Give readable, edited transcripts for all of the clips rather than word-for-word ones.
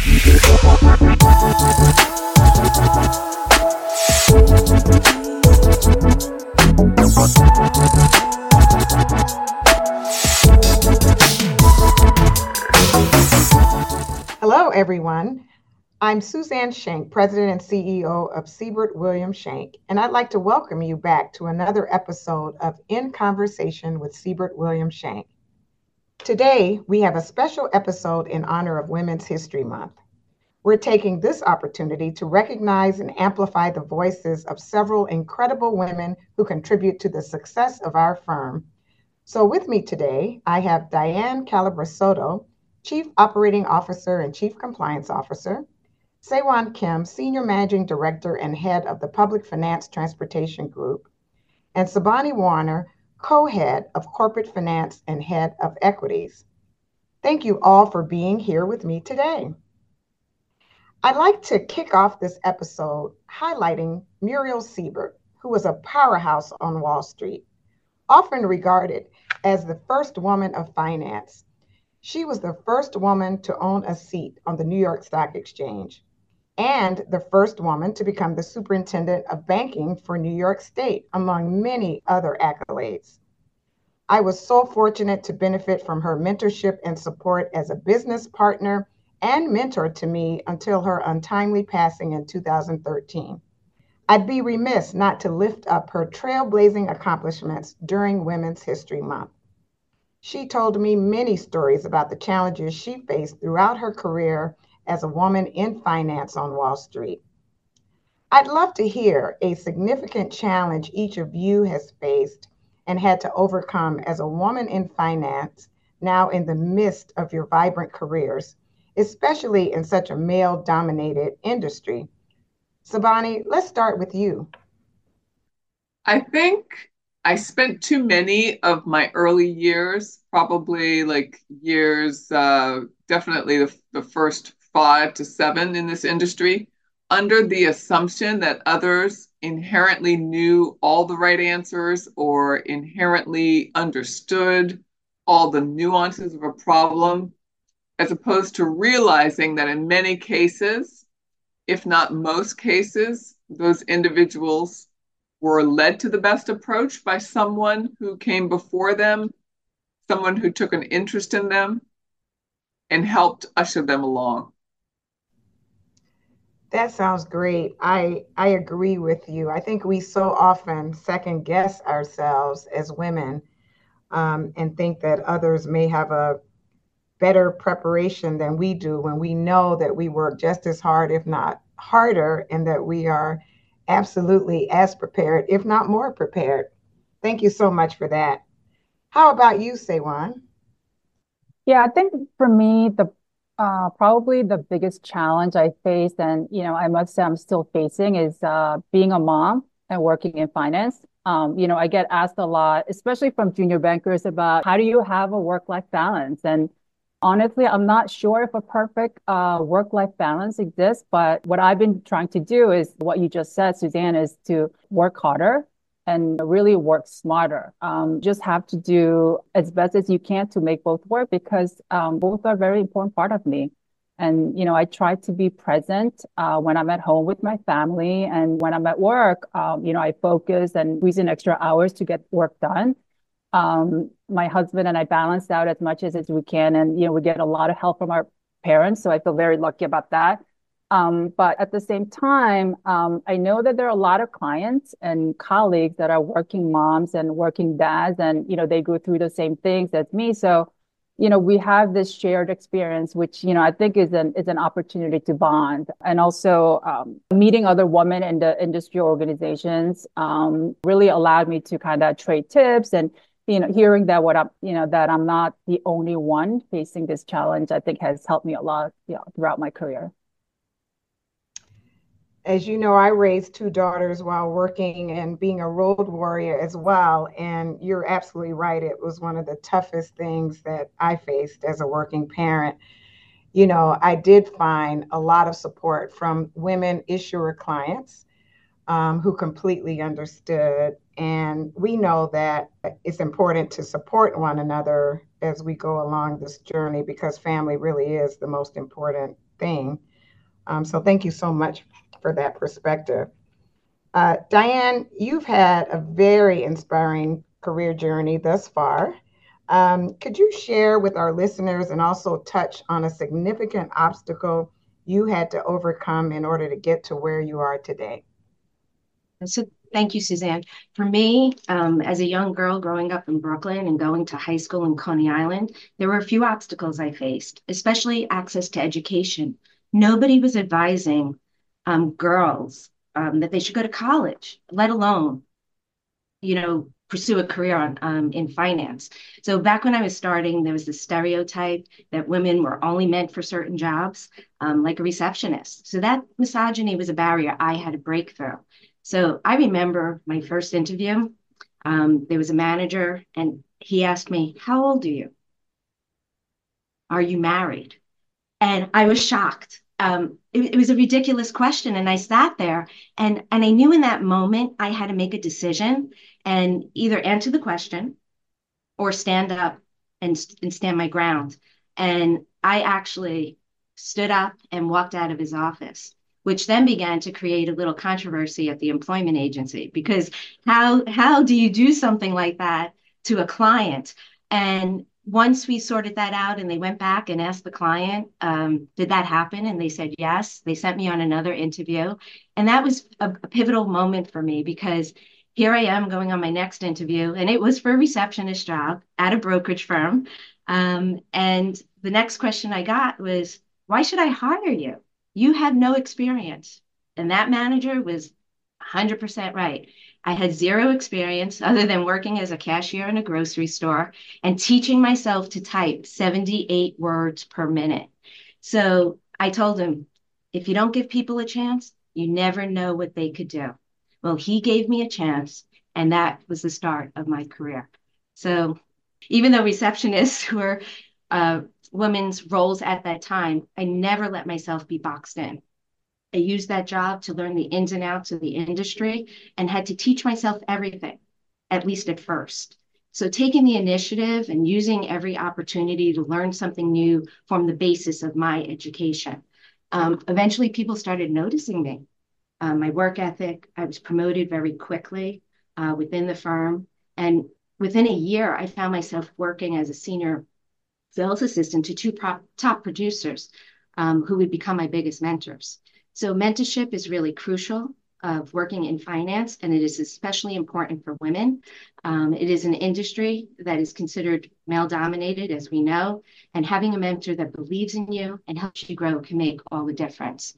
Hello, everyone. I'm Suzanne Shank, President and CEO of Siebert Williams Shank, and I'd like to welcome you back to another episode of In Conversation with Siebert Williams Shank. Today, we have a special episode in honor of Women's History Month. We're taking this opportunity to recognize and amplify the voices of several incredible women who contribute to the success of our firm. So with me today, I have Diane Calabrese-Soto, Chief Operating Officer and Chief Compliance Officer, Saewon Kim, Senior Managing Director and Head of the Public Finance Transportation Group, and Sabani Warner, Co-Head of Corporate Finance and Head of Equities. Thank you all for being here with me today. I'd like to kick off this episode highlighting Muriel Siebert, who was a powerhouse on Wall Street, often regarded as the first woman of finance. She was the first woman to own a seat on the New York Stock Exchange and the first woman to become the superintendent of banking for New York State, among many other accolades. I was so fortunate to benefit from her mentorship and support as a business partner and mentor to me until her untimely passing in 2013. I'd be remiss not to lift up her trailblazing accomplishments during Women's History Month. She told me many stories about the challenges she faced throughout her career as a woman in finance on Wall Street. I'd love to hear a significant challenge each of you has faced and had to overcome as a woman in finance, now in the midst of your vibrant careers, especially in such a male-dominated industry. Sabani, let's start with you. I think I spent too many of my early years, probably like years, definitely the first 5 to 7 in this industry, under the assumption that others inherently knew all the right answers or inherently understood all the nuances of a problem, as opposed to realizing that in many cases, if not most cases, those individuals were led to the best approach by someone who came before them, someone who took an interest in them and helped usher them along. That sounds great. I agree with you. I think we so often second guess ourselves as women and think that others may have a better preparation than we do when we know that we work just as hard, if not harder, and that we are absolutely as prepared, if not more prepared. Thank you so much for that. How about you, Saewon? Yeah, I think for me, the probably the biggest challenge I faced, and I must say I'm still facing, is being a mom and working in finance. I get asked a lot, especially from junior bankers, about how do you have a work-life balance? And honestly, I'm not sure if a perfect work-life balance exists, but what I've been trying to do is what you just said, Suzanne, is to work harder and really work smarter. Just have to do as best as you can to make both work because both are a very important part of me. And, I try to be present when I'm at home with my family. And when I'm at work, I focus and squeeze in extra hours to get work done. My husband and I balance out as much as we can. And, we get a lot of help from our parents. So I feel very lucky about that. But at the same time, I know that there are a lot of clients and colleagues that are working moms and working dads, and, they go through the same things as me. So, we have this shared experience, which, I think is an opportunity to bond. And also meeting other women in the industry organizations really allowed me to kind of trade tips and, hearing that that I'm not the only one facing this challenge, I think has helped me a lot, throughout my career. As you know, I raised two daughters while working and being a road warrior as well. And you're absolutely right. It was one of the toughest things that I faced as a working parent. I did find a lot of support from women issuer clients who completely understood. And we know that it's important to support one another as we go along this journey because family really is the most important thing. So thank you so much for that perspective. Diane, you've had a very inspiring career journey thus far. Could you share with our listeners and also touch on a significant obstacle you had to overcome in order to get to where you are today? So thank you, Suzanne. For me, as a young girl growing up in Brooklyn and going to high school in Coney Island, there were a few obstacles I faced, especially access to education. Nobody was advising girls that they should go to college, let alone, pursue a career in finance. So back when I was starting, there was the stereotype that women were only meant for certain jobs, like a receptionist. So that misogyny was a barrier I had to break through. So I remember my first interview. There was a manager, and he asked me, "How old are you? Are you married?" And I was shocked. It was a ridiculous question, and I sat there, and I knew in that moment I had to make a decision and either answer the question or stand up and stand my ground. And I actually stood up and walked out of his office, which then began to create a little controversy at the employment agency, because how do you do something like that to a client? And once we sorted that out and they went back and asked the client, did that happen? And they said yes. They sent me on another interview. And that was a pivotal moment for me, because here I am going on my next interview, and it was for a receptionist job at a brokerage firm. And the next question I got was, "Why should I hire you? You have no experience." And that manager was 100% right. I had zero experience other than working as a cashier in a grocery store and teaching myself to type 78 words per minute. So I told him, if you don't give people a chance, you never know what they could do. Well, he gave me a chance, and that was the start of my career. So even though receptionists were women's roles at that time, I never let myself be boxed in. I used that job to learn the ins and outs of the industry and had to teach myself everything, at least at first. So taking the initiative and using every opportunity to learn something new formed the basis of my education. Eventually, people started noticing me. My work ethic, I was promoted very quickly within the firm. And within a year, I found myself working as a senior sales assistant to two top producers who would become my biggest mentors. So mentorship is really crucial of working in finance, and it is especially important for women. It is an industry that is considered male-dominated, as we know, and having a mentor that believes in you and helps you grow can make all the difference.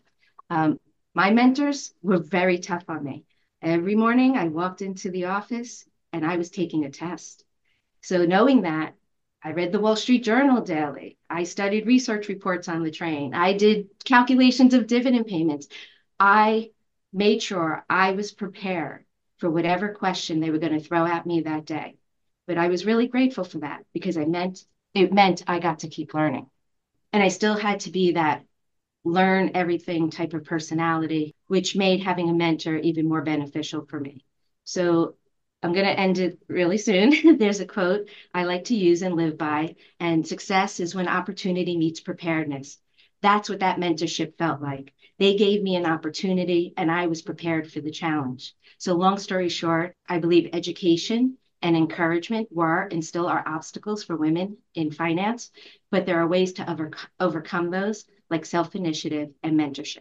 My mentors were very tough on me. Every morning I walked into the office and I was taking a test. So knowing that, I read the Wall Street Journal daily. I studied research reports on the train. I did calculations of dividend payments. I made sure I was prepared for whatever question they were going to throw at me that day. But I was really grateful for that, because it meant I got to keep learning. And I still had to be that learn everything type of personality, which made having a mentor even more beneficial for me. So I'm going to end it really soon. There's a quote I like to use and live by, and success is when opportunity meets preparedness. That's what that mentorship felt like. They gave me an opportunity and I was prepared for the challenge. So long story short, I believe education and encouragement were and still are obstacles for women in finance, but there are ways to overcome those, like self-initiative and mentorship.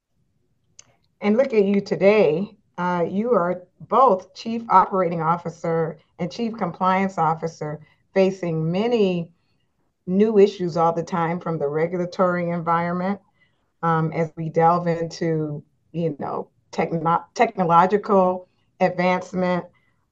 And look at you today. You are both Chief Operating Officer and Chief Compliance Officer, facing many new issues all the time from the regulatory environment, as we delve into, technological advancement.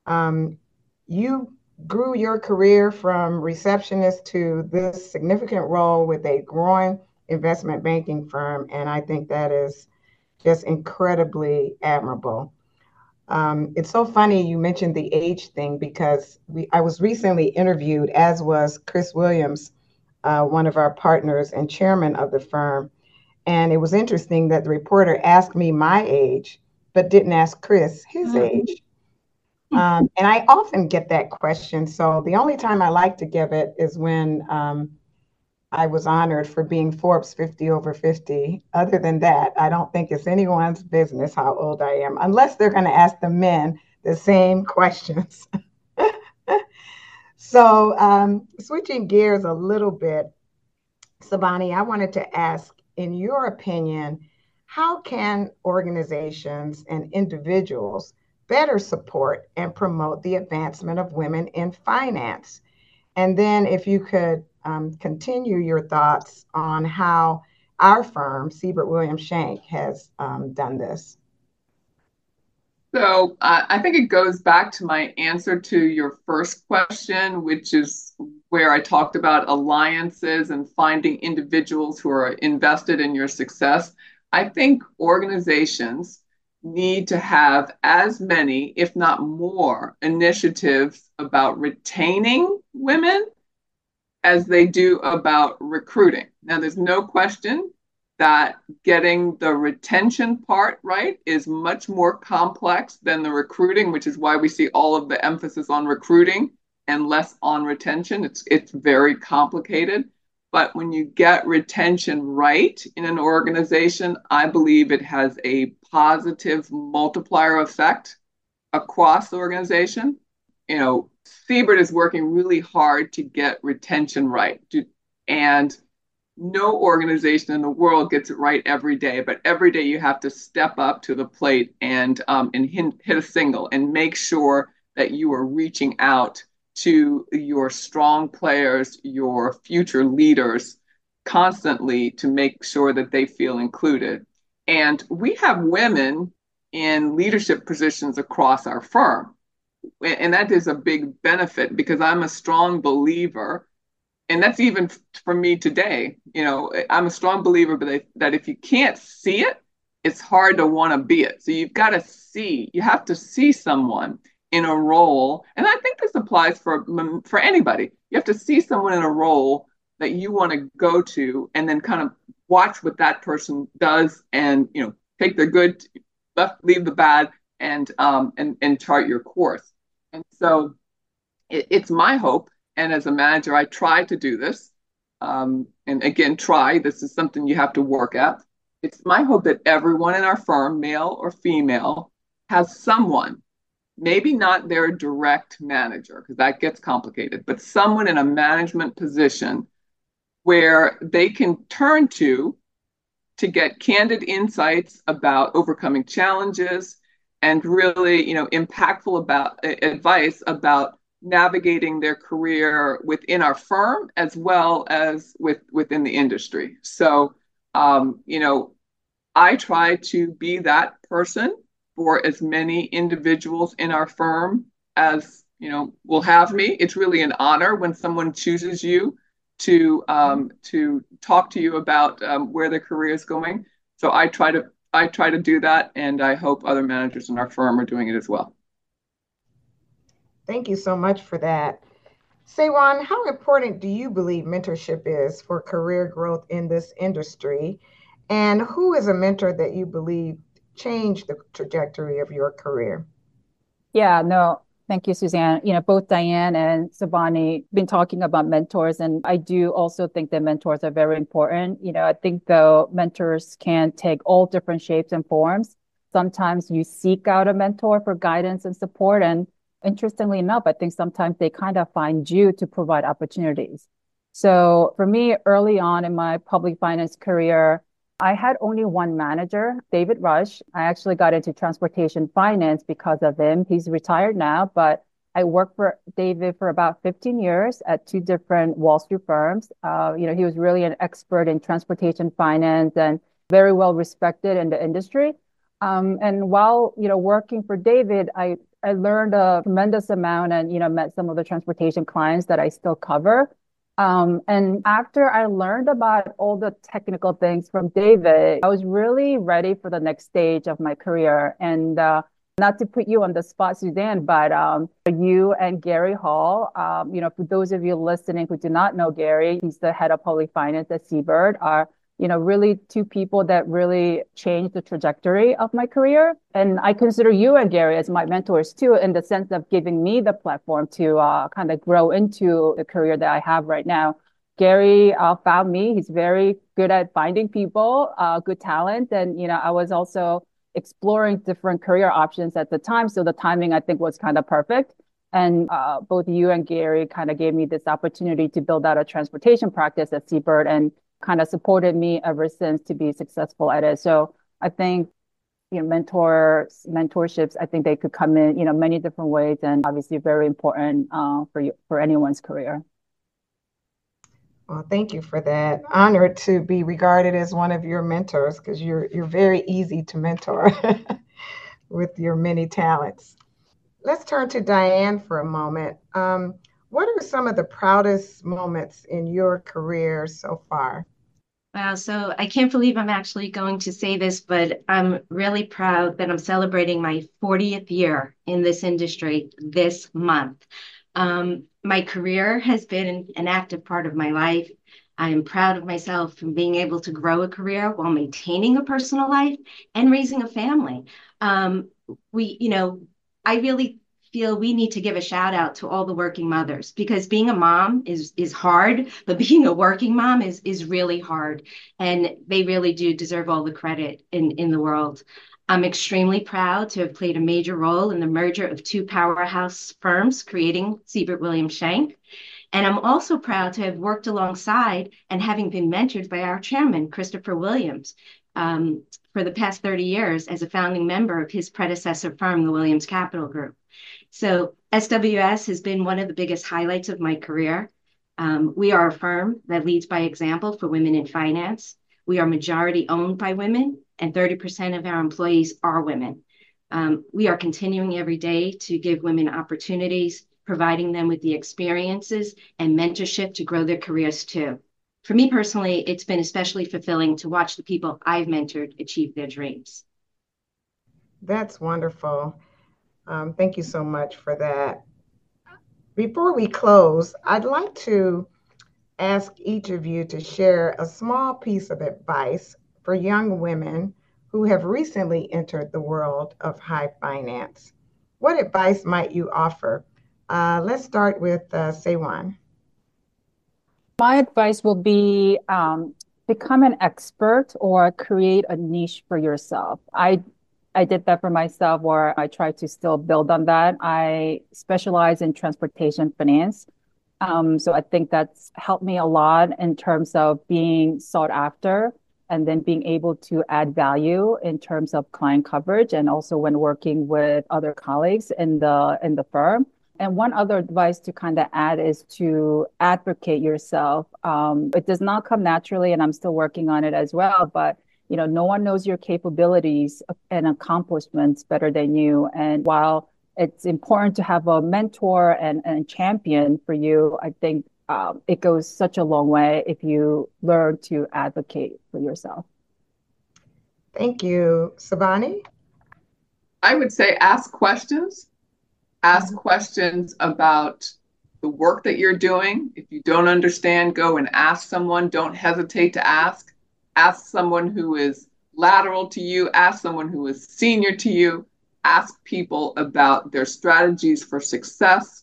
You grew your career from receptionist to this significant role with a growing investment banking firm, and I think that is just incredibly admirable. It's so funny you mentioned the age thing, because I was recently interviewed, as was Chris Williams, one of our partners and chairman of the firm. And it was interesting that the reporter asked me my age, but didn't ask Chris his age. And I often get that question. So the only time I like to give it is when I was honored for being Forbes 50 over 50. Other than that, I don't think it's anyone's business how old I am, unless they're going to ask the men the same questions. So switching gears a little bit, Siboney, I wanted to ask, in your opinion, how can organizations and individuals better support and promote the advancement of women in finance? And then if you could continue your thoughts on how our firm, Siebert Williams Shank, has done this. So I think it goes back to my answer to your first question, which is where I talked about alliances and finding individuals who are invested in your success. I think organizations need to have as many, if not more, initiatives about retaining women as they do about recruiting. Now, there's no question that getting the retention part right is much more complex than the recruiting, which is why we see all of the emphasis on recruiting and less on retention. It's very complicated. But when you get retention right in an organization, I believe it has a positive multiplier effect across the organization. Siebert is working really hard to get retention right. And no organization in the world gets it right every day, but every day you have to step up to the plate and hit a single and make sure that you are reaching out to your strong players, your future leaders constantly to make sure that they feel included. And we have women in leadership positions across our firm. And that is a big benefit because I'm a strong believer, and that's even for me today. I'm a strong believer that if you can't see it, it's hard to want to be it. So you have to see someone in a role. And I think this applies for anybody. You have to see someone in a role that you want to go to and then kind of watch what that person does and, take the good, leave the bad, and chart your course. And so it's my hope. And as a manager, I try to do this. And again, this is something you have to work at. It's my hope that everyone in our firm, male or female, has someone, maybe not their direct manager, because that gets complicated, but someone in a management position where they can turn to get candid insights about overcoming challenges and really, impactful advice about navigating their career within our firm as well as within the industry. So, I try to be that person for as many individuals in our firm as, will have me. It's really an honor when someone chooses you to talk to you about where their career is going. So I try to do that, and I hope other managers in our firm are doing it as well. Thank you so much for that. Sewon, how important do you believe mentorship is for career growth in this industry? And who is a mentor that you believe changed the trajectory of your career? Yeah, no, thank you, Suzanne. Both Diane and Siboney been talking about mentors, and I do also think that mentors are very important. I think though mentors can take all different shapes and forms. Sometimes you seek out a mentor for guidance and support, and interestingly enough, I think sometimes they kind of find you to provide opportunities. So for me, early on in my public finance career, I had only one manager, David Rush. I actually got into transportation finance because of him. He's retired now, but I worked for David for about 15 years at two different Wall Street firms. He was really an expert in transportation finance and very well respected in the industry. And while, working for David, I learned a tremendous amount and, met some of the transportation clients that I still cover. And after I learned about all the technical things from David, I was really ready for the next stage of my career. And not to put you on the spot, Suzanne, but you and Gary Hall, for those of you listening who do not know Gary, he's the head of public finance at Siebert, are really two people that really changed the trajectory of my career. And I consider you and Gary as my mentors too, in the sense of giving me the platform to kind of grow into the career that I have right now. Gary found me. He's very good at finding people, good talent. And, I was also exploring different career options at the time. So the timing, I think, was kind of perfect. And both you and Gary kind of gave me this opportunity to build out a transportation practice at Siebert and kind of supported me ever since to be successful at it. So I think, mentorships, I think they could come in, many different ways, and obviously very important for anyone's career. Well, thank you for that. Honored to be regarded as one of your mentors because you're very easy to mentor with your many talents. Let's turn to Diane for a moment. What are some of the proudest moments in your career so far? Wow, so I can't believe I'm actually going to say this, but I'm really proud that I'm celebrating my 40th year in this industry this month. My career has been an active part of my life. I am proud of myself for being able to grow a career while maintaining a personal life and raising a family. I really feel we need to give a shout out to all the working mothers because being a mom is hard, but being a working mom is really hard. And they really do deserve all the credit in the world. I'm extremely proud to have played a major role in the merger of two powerhouse firms, creating Siebert Williams Shank. And I'm also proud to have worked alongside and having been mentored by our chairman, Christopher Williams, for the past 30 years as a founding member of his predecessor firm, the Williams Capital Group. So SWS has been one of the biggest highlights of my career. We are a firm that leads by example for women in finance. We are majority owned by women, and 30% of our employees are women. We are continuing every day to give women opportunities, providing them with the experiences and mentorship to grow their careers too. For me personally, it's been especially fulfilling to watch the people I've mentored achieve their dreams. That's wonderful. Thank you so much for that. Before we close, I'd like to ask each of you to share a small piece of advice for young women who have recently entered the world of high finance. What advice might you offer? Let's start with Sewan. My advice will be become an expert or create a niche for yourself. I did that for myself, or I try to still build on that. I specialize in transportation finance. So I think that's helped me a lot in terms of being sought after and then being able to add value in terms of client coverage and also when working with other colleagues in the firm. And one other advice to kind of add is to advocate yourself. It does not come naturally, and I'm still working on it as well, but no one knows your capabilities and accomplishments better than you. And while it's important to have a mentor and champion for you, I think it goes such a long way if you learn to advocate for yourself. Thank you. Savani? I would say ask questions. Ask questions about the work that you're doing. If you don't understand, go and ask someone. Don't hesitate to ask. Ask someone who is lateral to you. Ask someone who is senior to you. Ask people about their strategies for success.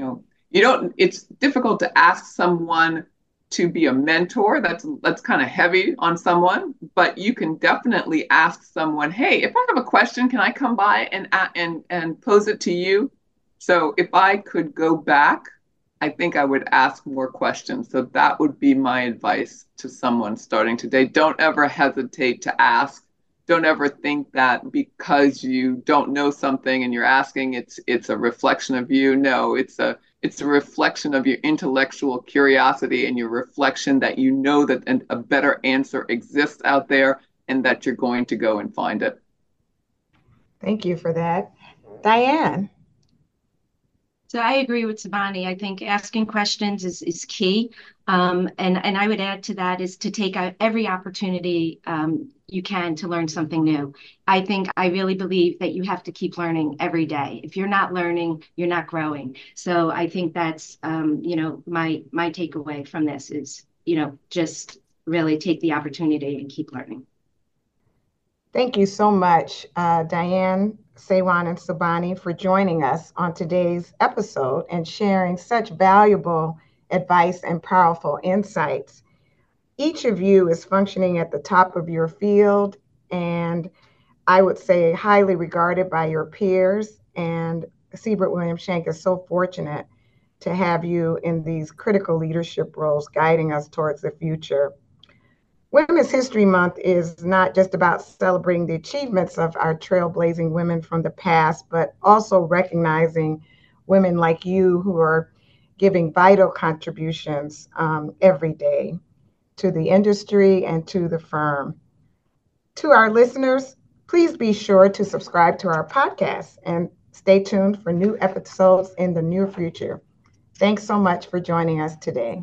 It's difficult to ask someone to be a mentor. That's kind of heavy on someone, but you can definitely ask someone, hey, if I have a question, can I come by and pose it to you? So if I could go back, I think I would ask more questions. So that would be my advice to someone starting today. Don't ever hesitate to ask. Don't ever think that because you don't know something and you're asking, it's a reflection of you. No, it's a reflection of your intellectual curiosity and your reflection that you know that a better answer exists out there and that you're going to go and find it. Thank you for that. Diane. So I agree with Savani. I think asking questions is key. And I would add to that is to take every opportunity you can to learn something new. I really believe that you have to keep learning every day. If you're not learning, you're not growing. So I think that's, my takeaway from this is, just really take the opportunity and keep learning. Thank you so much, Diane, Sewan, and Sabani, for joining us on today's episode and sharing such valuable advice and powerful insights. Each of you is functioning at the top of your field, and I would say highly regarded by your peers. And Siebert Williams Shank is so fortunate to have you in these critical leadership roles guiding us towards the future. Women's History Month is not just about celebrating the achievements of our trailblazing women from the past, but also recognizing women like you who are giving vital contributions every day to the industry and to the firm. To our listeners, please be sure to subscribe to our podcast and stay tuned for new episodes in the near future. Thanks so much for joining us today.